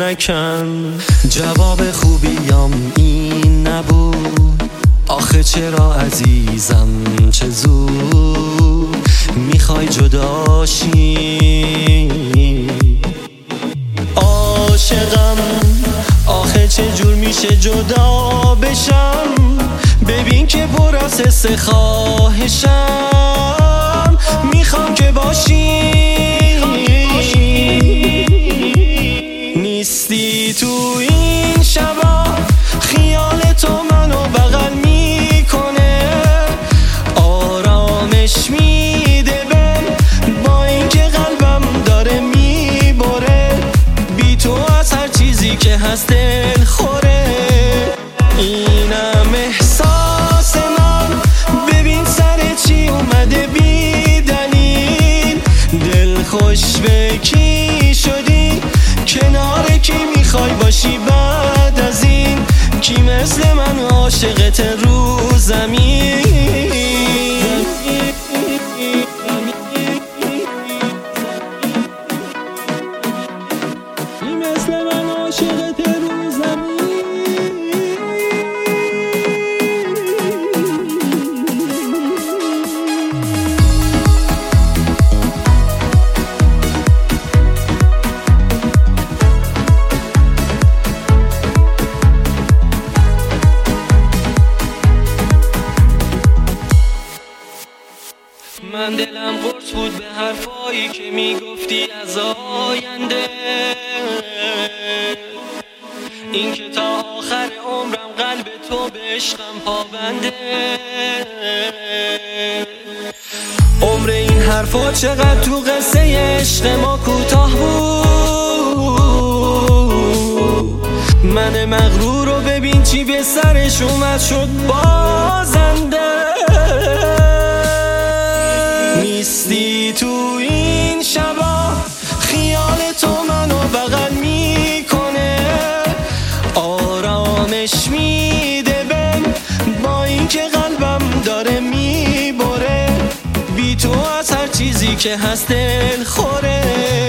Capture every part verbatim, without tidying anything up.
نکن. جواب خوبیم این نبود، آخه چرا عزیزم چه زود میخوای جداشی. عاشقم آخه چه جور میشه جدا بشم، ببین که پر از حس خواهشم، میخوام که باشی. نیستی تو این شبا، خیال تو منو بغل میکنه، آرامش میده بهم با اینکه قلبم داره میبره، بی تو از هر چیزی که هست دل خوره. اینم احساس من، ببین سر چی اومده بی دلیل، دل خوش به کی شدی، کنار کی میخوای باشی بعد از این، کی مثل من عاشقت رو زمین. کی مثل من عاشقت رو زمین. من دلم قرص بود به حرفایی که میگفتی از آینده، این که تا آخر عمرم قلب تو به عشقم پابنده. عمر این حرفا چقدر تو قصه عشق ما کوتاه بود، من مغرور رو ببین چی به سرش اومد شد بازنده. نیستی تو این شبا، خیال تو منو بغل میکنه، آرامش میده بهم با اینکه قلبم داره میبره، بی تو از هر چیزی که هست دل خوره.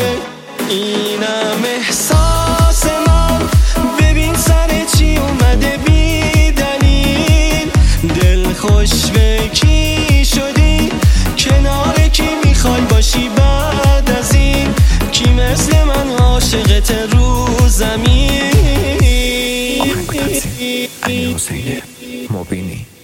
اینم احساس من، ببین سر چی اومده بی دلیل، دل خوش به کی شدی، کنار کی میخوای باشی بعد از این، کی مثل من عاشقت رو زمین. علی حسین مبینی